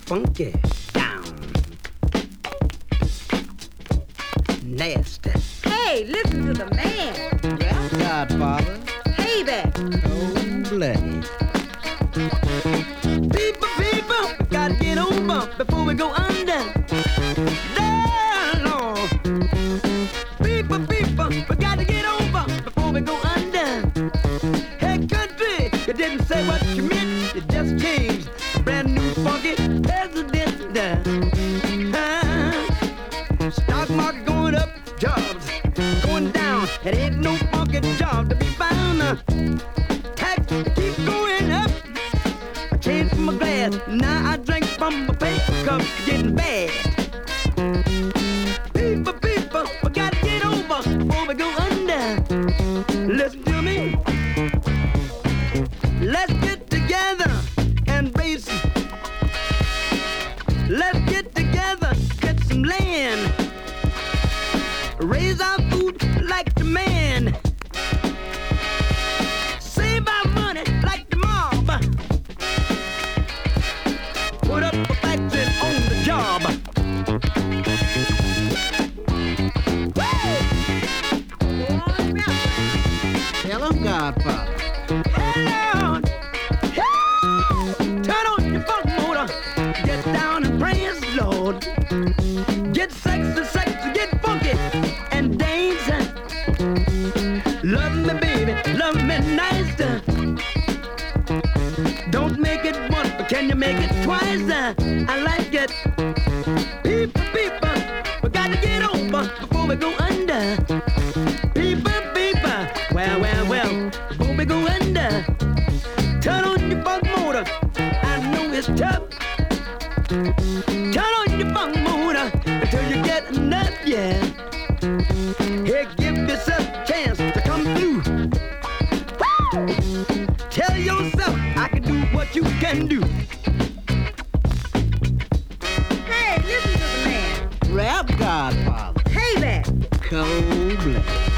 funky, down, nasty. Hey, listen to the man. Well, Godfather. Hey there. Cold-blooded. People, gotta get over before we go under. Lord. People, we gotta get over before we go under. Hey, country, you didn't say what you meant, you just changed. A brand new funky president. Stock market going up, jobs going down. It ain't no funky job to be found. Tax keep going up. I changed from a glass, now I drink from a paper cup. Getting bad. People, we gotta get over before we go under. Listen to me. Let's get together and race. Let's get together, get some land. Raise our food like the man. Save our money like the mob. Put up a factory on the job. Hello, Godfather. Hello. Turn on your funk motor. Get down and praise the Lord. Get sexy, get funky and dance. Love me, baby, love me nice. Don't make it once, but can you make it twice? I like it. People, we gotta get over before we go under. People, well, before we go under. Turn on your funk motor, I know it's tough. Turn on your funk motor until you get enough, yeah. Hey, give yourself a chance to come through. Woo! Tell yourself I can do what you can do. Hey, listen to the man. Rap Godfather. Hey there. Cold-blooded.